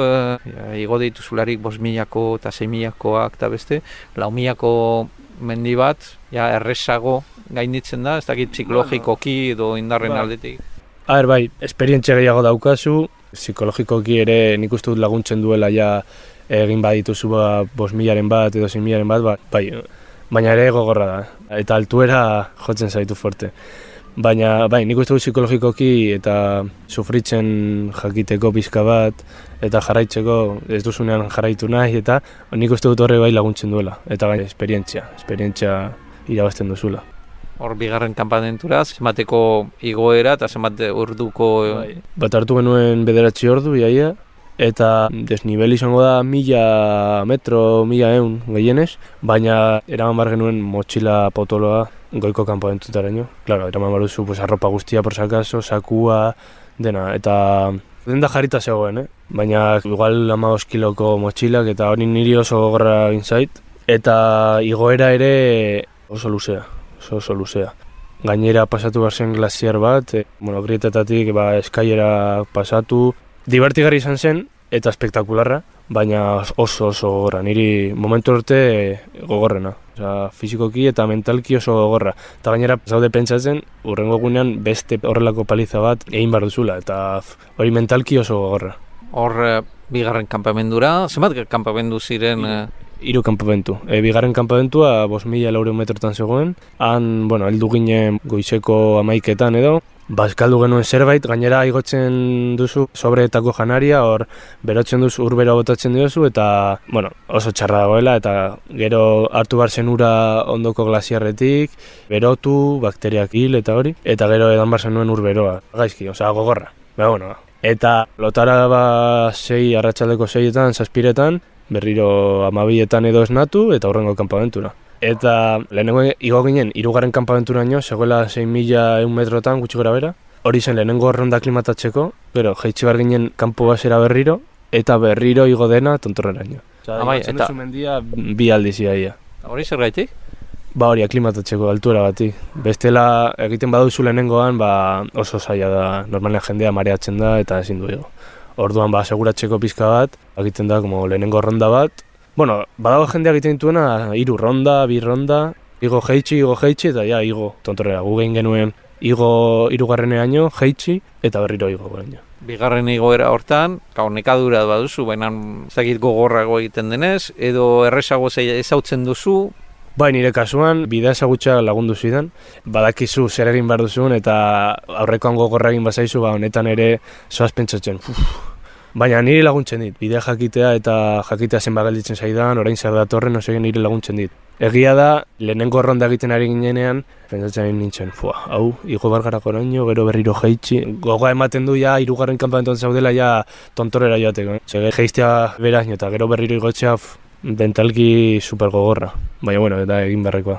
igo dituzularik 5.000ko eta 6.000koak eta beste, 4.000ko mendi bat, errezago gainditzen da, ez dakit psikologikoki edo indarren aldetik. Bai, esperientzia gehiago daukazu, psikologikoki ere nik uste dut laguntzen duela ja egin badituzu 5.000-aren bat edo 6.000-aren bat, bai, baina ere gogorra da, eta altuera jotzen zaitu forte. Baina, bai, nik uste dut psikologikoki eta sufritzen jakiteko pizka bat, eta jarraitzeko ez duzunean jarraitu nahi, eta nik uste dut horre bai laguntzen duela, eta gai, esperientzia irabazten duzula. Hor, bigarren kanpamentura, zenbateko igoera eta zenbat orduko... Bat hartu genuen 9 ordu, iaia, eta desnivel izango da 1000 metro, 1100 gehienez, baina eraman bar genuen motxila potoloa goiko kanpamentutaraino. Claro, eraman bar duzu arropa guztia por sakaso, sakua, dena, eta denda jarrita zegoen, baina igual 15 kiloko motxilak eta hori niri oso gogorra egin zait, eta igoera ere oso luzea. Gainera pasatu behar zen glaziar bat, grietetatik eskaiera pasatu. Divertigarri izan zen eta espektakularra, baina oso gogorra. Niri momentu urte gogorrena. Fizikoki eta mentalki oso gogorra. Eta gainera zaude pentsatzen, urrengo egunean beste horrelako paliza bat egin behar duzula. Eta hori mentalki oso gogorra. Hor, bigarren kanpamendura, zenbat kanpamendu ziren... 3 kanpamentu. Bigarren kanpamentua 5.400 metrotan zegoen. Han, heldu ginen goizeko 11etan edo. Bazkaldu genuen zerbait, gainera igotzen duzu sobreetako janaria, hor berotzen duzu urbero botatzen diozu, eta oso txarra dagoela, eta gero hartu bar zen ura ondoko glaziarretik, berotu, bakteriak hil eta hori, eta gero edan bar zenuen urberoa. Gaizki, gogorra. Eta lotara 6 arratsaldeko 6etan, 7etan, berriro 12etan edo esnatu, eta horrengo kanpamentura. Eta lehenengo igo ginen 3. kanpamenturaino, zegoela 6.100 metrotan gutxi gora bera. Hori zen lehenengo ronda aklimatatzeko, gero jaitsi bar ginen kanpo basera berriro, eta berriro igo dena tontorreraino. Igotzen duzu mendia 2 aldiz iaia. Hori zer gaitik? Hori aklimatatzeko altuera bati. Bestela egiten baduzu lehenengoan, oso zaila da, normalen jendea mareatzen da eta ezin du igo. Orduan aseguratzeko pizka bat, egiten da lehenengo ronda bat. Badago jendea egiten dituena 3 ronda, 2 ronda, igo jaitsi, eta igo tontorrera. Gu gehin genuen igo 3. jaitsi, eta berriro igo baina. Bigarren igoera hortan, nekadura baduzu, baina zakit gogorrago egiten denez, edo errezago ezautzen duzu. Bai, nire kasuan, bidea ezagutza lagundu zidan. Badakizu zer egin behar duzun, eta aurrekoan gogorra egin bazaizu, honetan ere zoaz pentsatzen. Baina nire laguntzen dit, bidea jakitea eta jakitea zenba gelditzen zaidan, orain zer datorren, nire laguntzen dit. Egia da, lehenengo ronda egiten ari ginenean, pentsatzen nintzen, hau, igo bargarako oraino, gero berriro jaitsi. Gogoa ematen du 3. kanpamentuan zaudela tontorera joateko. Zege jaistea beraino eta gero berriro igotzea dentalki super gogorra. Baina, eta egin beharrekoa.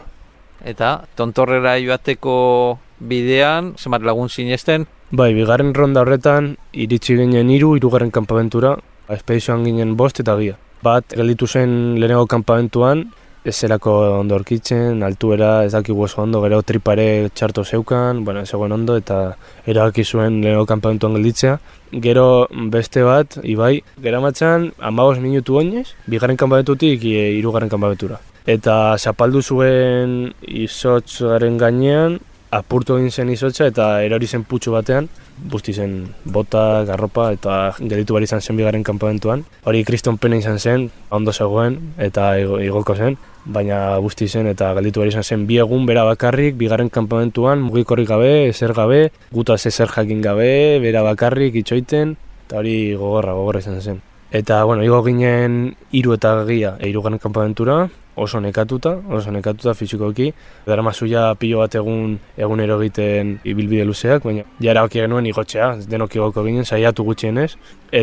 Eta tontorrera joateko bidean, zenbat lagun sinesten? Bai, bigarren ronda horretan, iritsi ginen 3. kanpamentura, espedizioan ginen 5 eta gia. Bat, gelditu zen lehenengo kanpamentuan, ez zelako ondo aurkitzen, altuera, ez dakigu oso ondo, gero tripare txarto zeukan, zegoen ondo, eta erabaki zuen lehenengo kanpamentuan gelditzea. Gero beste bat, Ibai, geramatzan 15 minutu oinez, bigarren kanpamentutik 3. kanpamentura. Eta zapaldu zuen izotzaren gainean, apurtu egin zen izotza eta erori zen putxu batean, busti zen bota, garropa eta gelditu behar izan zen bigarren kanpamentuan. Hori kriston pena izan zen, ondo zegoen eta igoko zen, baina busti zen eta gelditu behar izan zen 2 egun bera bakarrik, bigarren kanpamentuan, mugikorrik gabe, ezer gabe, gutaz ezer jakin gabe, bera bakarrik itxoiten, eta hori gogorra izan zen. Eta, igo ginen 3 eta gia 3. kanpamentura, oso nekatuta fizikoki. Daramazuia pilo bat egunero egiten ibilbide luzeak, baina ja erabaki genuen igotzea, denok igoko ginen, saiatu gutxienez.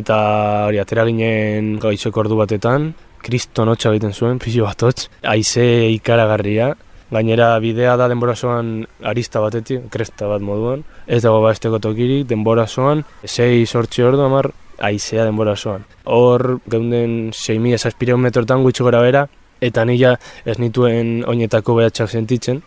Eta hori, atera ginen gaizeko ordu batetan, kriston hotza egiten zuen, pilo bat hotz, haize ikaragarria. Gainera bidea da denbora zoan arista batetik, kresta bat moduan. Ez dago baesteko tokirik, denbora zoan, 6-8 ordu amar, haizea denbora zoan. Hor, geunden 6.000 metrotan gutxi gora bera, eta nila ez nituen oinetako behatxak sentitzen,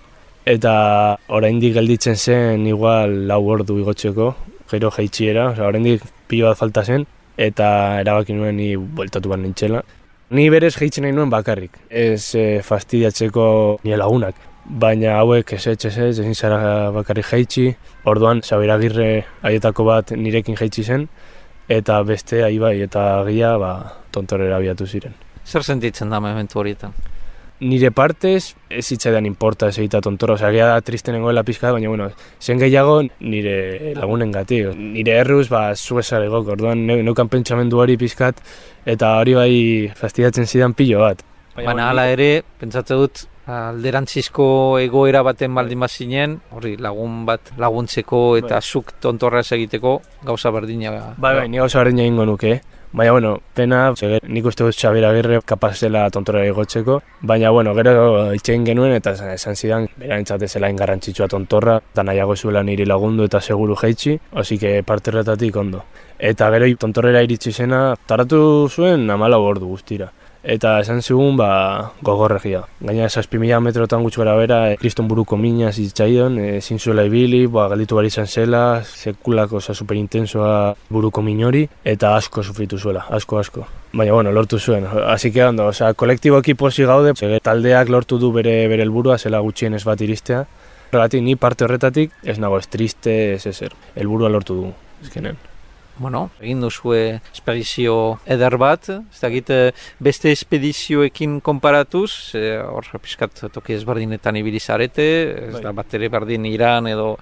eta oraindik gelditzen zen igual 4 ordu igotzeko, gero jaitxiera, oraindik pilo bat falta zen, eta erabaki nuen ni bueltatu bat nintzela. Ni berez jaitzen nahi nuen bakarrik, ez fastidiatzeko nire lagunak. baina hauek ez, ezin zara bakarrik jaitsi. Orduan, Xabier Agirre haietako bat nirekin jaitsi zen, eta beste Aibai eta Gia tontorrera abiatu ziren. Zer sentitzen da momentu horietan? Nire partez, ez hitzaidan importa ez egita tontorra, Gia da triste nengoela pizka, baina, zen gehiago nire lagunen gati. Nire erruz, zu esarigok, orduan neukan pentsamendu hori pizkat, eta hori bai fastidiatzen zidan pilo bat. Baina hala ere, pentsatze dut, alderantzizko egoera baten baldin bazinen, hori lagun bat laguntzeko eta zuk tontorra ez egiteko gauza berdina. Bai, ni gauza berdina egingo nuke. Baina, pena, nik uste dut Xabier Agirre kapaz zela tontorra egotzeko, baina, gero itxegin genuen eta esan zidan, berantzat ezela ingarrantzitsua tontorra, eta nahiago zuela niri lagundu eta seguru jaitsi, osike parte horretatik ondo. Eta gero tontorrera iritsi zena, taratu zuen 14 ordu guztira. Eta esan zigun, gogorregia. Gaina 6.000 metrotan gutxu gara bera, kriston buruko mina zitzaion, ezin zuela ibili, galditu bari izan zela, sekulako superintensoa buruko minori, eta asko sufritu zuela, asko. Baina, lortu zuen. Así que, kolektiboki posi gaude, taldeak lortu du bere helburua, zela gutxienez bat iristea. Horregatik, ni parte horretatik, ez nago ez triste, ez ezer. Helburua lortu du, ezkenen. Egin duzue espedizio eder bat, ez dakit beste espedizioekin konparatuz, hor pixkat toki ezberdinetan ibili zarete, ez da bat ere berdin Iran edo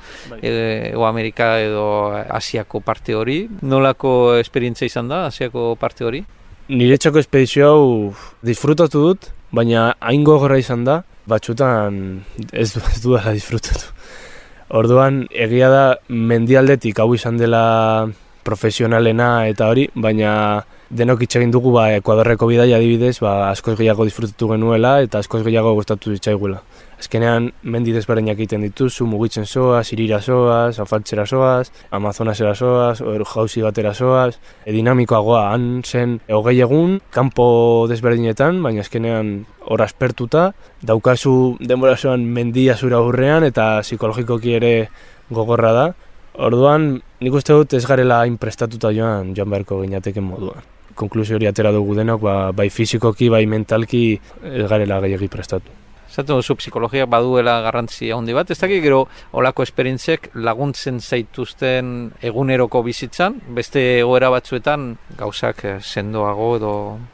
Amerika edo Asiako parte hori. Nolako esperientzia izan da, Asiako parte hori? Niretzako espedizio hau disfrutatu dut, baina hain gogorra izan da, batzutan ez dudala disfrutatu. Orduan, egia da mendialdetik hau izan dela profesionalena eta hori, baina denok itxegin dugu Ekuadorreko bidaia adibidez, askoz gehiago disfrutatu genuela eta askoz gehiago gustatu zitzaigula. Azkenean, mendi desberdinak egiten dituzu, mugitzen zoaz, Irira zoaz, Afaltzera zoaz, Amazonasera zoaz, jauzi batera zoaz, dinamikoagoa han zen 20 egun, kanpo desberdinetan, baina azkenean hor aspertuta, daukazu denbora zoan mendia zura aurrean eta psikologikoki ere gogorra da. Orduan, nik uste dut ez garela inprestatuta joan beharko ginateken moduan. Konklusio hori atera dugu denok, bai fizikoki, bai mentalki ez garela gehiagi prestatu. Zaten duzu psikologiak baduela garrantzia handi bat, ez dakik gero olako esperientziek laguntzen zaituzten eguneroko bizitzan, beste egoera batzuetan gauzak sendoago edo...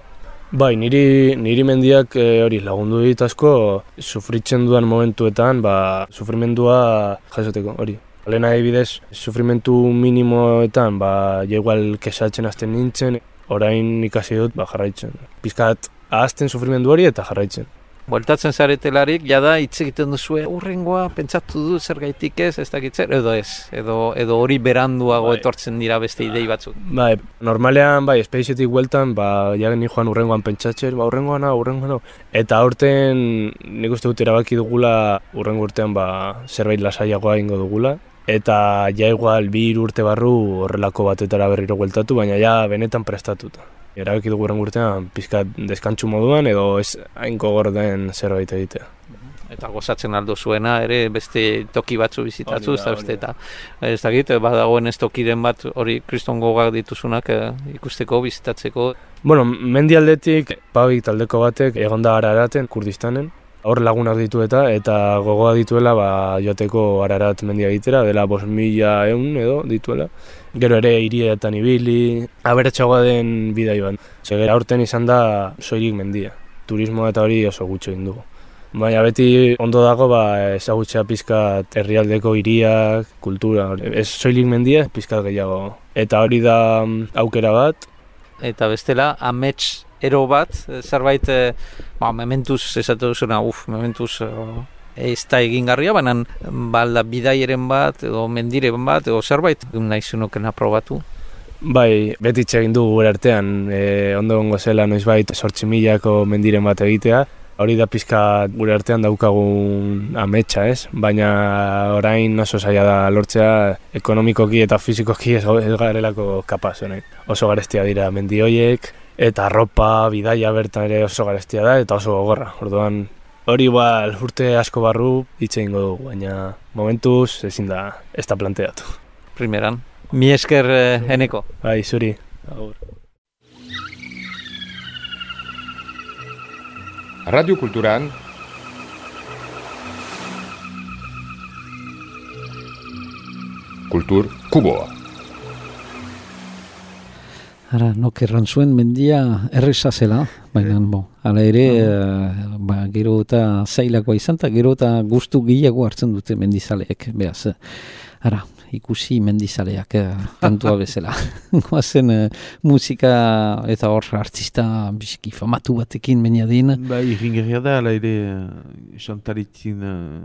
Bai, niri mendiak hori lagundu dit asko, sufritzen dudan momentuetan, sufrimendua jasoteko hori. Lehen adibidez, sufrimentu minimoetan, igual kesatzen hasten nintzen, orain ikasi dut, jarraitzen. Pizkat ahazten sufrimendu hori eta jarraitzen. Bueltatzen zaretelarik, jada hitz egiten duzue, urrengoa pentsatu du zergaitik ez dakit zer, edo ez, edo hori beranduago etortzen dira beste idei batzuk. Normalean, espediziotik bueltan, jagen ni joan urrengoan pentsatzen, urrengoan hau. Eta aurten nik uste dut erabaki dugula, urrengo urtean zerbait lasaiagoa egingo dugula. Eta igual 2 urte barru horrelako batetara berriro bueltatu, baina benetan prestatuta. Erabaki dugu urrengo urtean pizkat deskantsu moduan edo ez hain gogor den zerbait egitea. Eta gozatzen aldo zuena ere beste toki batzu bizitatu, eta ez dakit, badagoen ez tokiren bat hori kriston gogak dituzunak ikusteko, bizitatzeko. Mendialdetik Pavik taldeko batek egonda Araraten, Kurdistanen, hor lagunak ditu eta gogoa dituela joateko Ararat mendia egitera, dela 5.100 edo dituela. Gero ere hirietan ibili, aberatsagoa den bidai bat. Aurten izan da soilik mendia, turismo eta hori oso gutxo egin dugu. Baina beti ondo dago ezagutzea pizkat herrialdeko hiriak, kultura, ez soilik mendia, pizkat gehiago. Eta hori da aukera bat. Eta bestela, amets ero bat, zerbait, mementuz esatu duzuna, mementuz ez da egingarria, baina balda bidaieren bat, edo mendiren bat, edo zerbait, nahi zunoken aprobatu. Beti egin dugu gure artean, ondo gongo zela noizbait 8.000ko mendiren bat egitea. Hori da pizka gure artean daukagun ametsa, ez? Baina orain oso zaila da lortzea, ekonomikoki eta fizikoki ez garelako kapaz, oso garestia dira mendi horiek, eta arropa, bidaia bertan ere oso garestia da, eta oso gogorra. Orduan, hori igual urte asko barru hitz egingo dugu, baina momentuz ezin da ez da planteatu. Primeran, mi esker Eneko. Zuri. Agur. Radio Kulturan Kultur Kuboa. Ara, nok erran zuen mendia erresa zela, baina, hala ere, gero eta zailakoa izan, eta gero eta gustu gehiago hartzen dute mendizaleek, behaz. Ara, ikusi mendizaleak kantua bezala. Goazen musika eta hor artista biziki famatu batekin meniadin. Ba, irringerria da, ala ere, xantaritzin,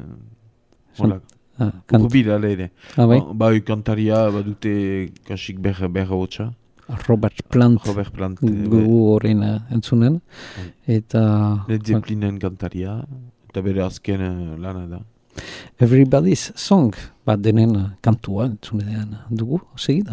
kubira, ala ere. Ba, kantaria, badute kasik berra hotxa. Robert Plant gu horrein entzunen. Eta... Led Zeppelinen kantaria, eta bere azken lana da. Everybody's Song, bat denen kantua entzunean dugu, segidan.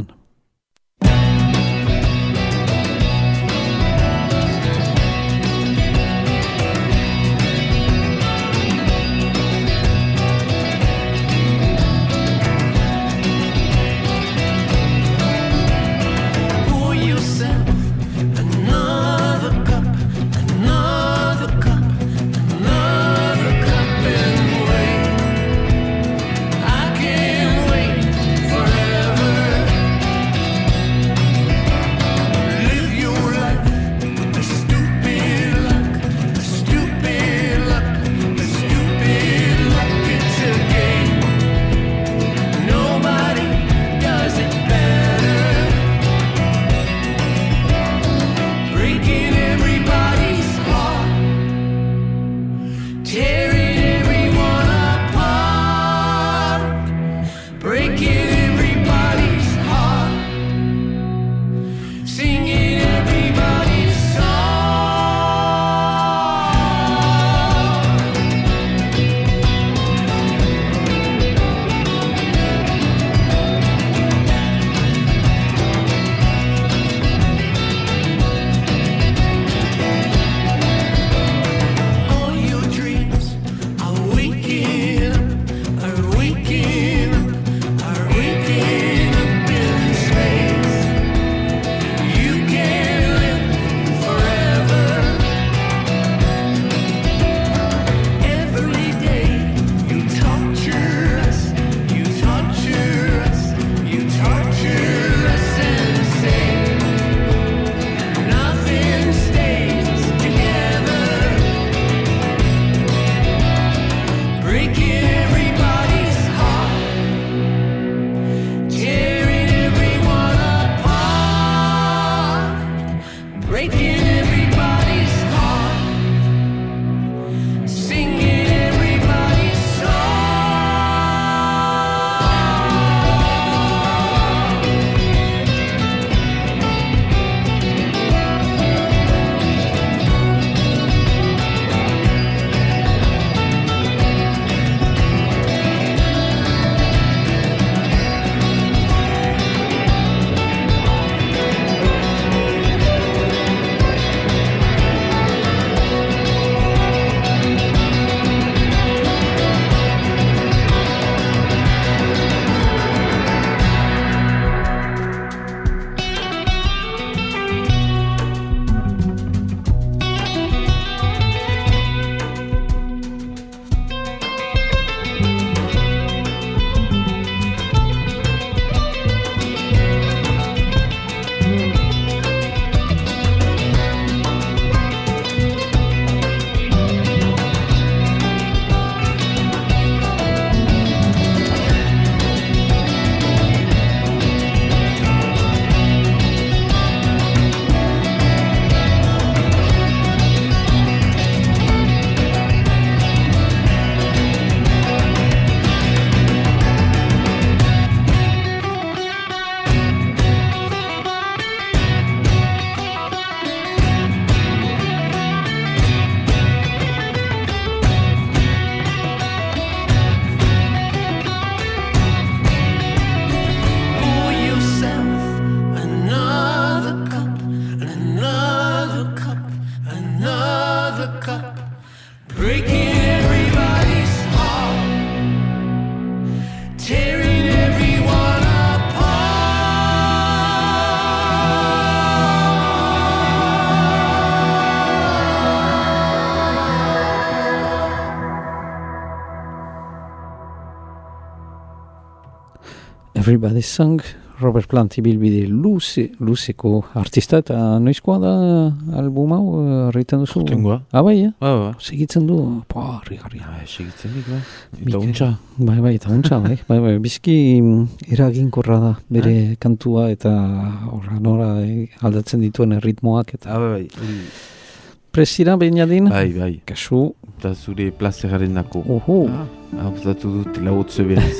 Everybody Song, Robert Plant ibilbide luzeko artista, eta noizkoa da album hau, horretan duzu? Hortengoa. Bai, Ba. Segitzen du, harri. Segitzen dik, Eta untxa. Bai, eta untxa, bai. Bizki eraginkorra da, bere kantua, eta nora aldatzen dituen ritmoak, eta... Bai. Presira, Benjadin? Bai. Kasu. Eta zure plazeraren dako. Hauzatu dut lautze behaz.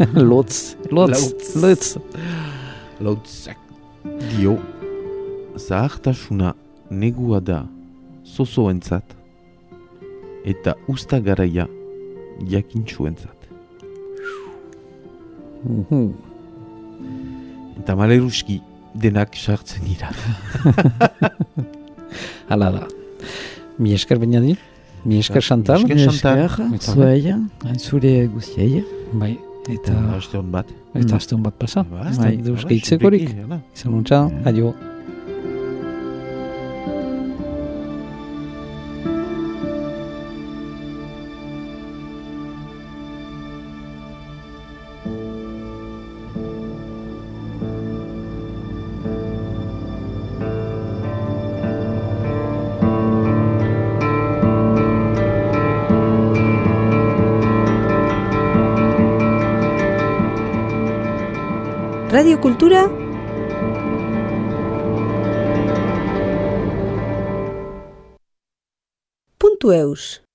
Lautzak. Dio, zahartasuna negua da zozoentzat eta usta garaia jakintsuentzat. Eta maleruski denak sartzen dira. Hala da. Mi esker Benjadin? Mi esker Chantal. Zueia, zure guziei. Bai, eta... Aste hon bat. Eta aste hon bat pasa. Eta deuskeitzekorik. Izan untza, adio. Radio Kultura .eus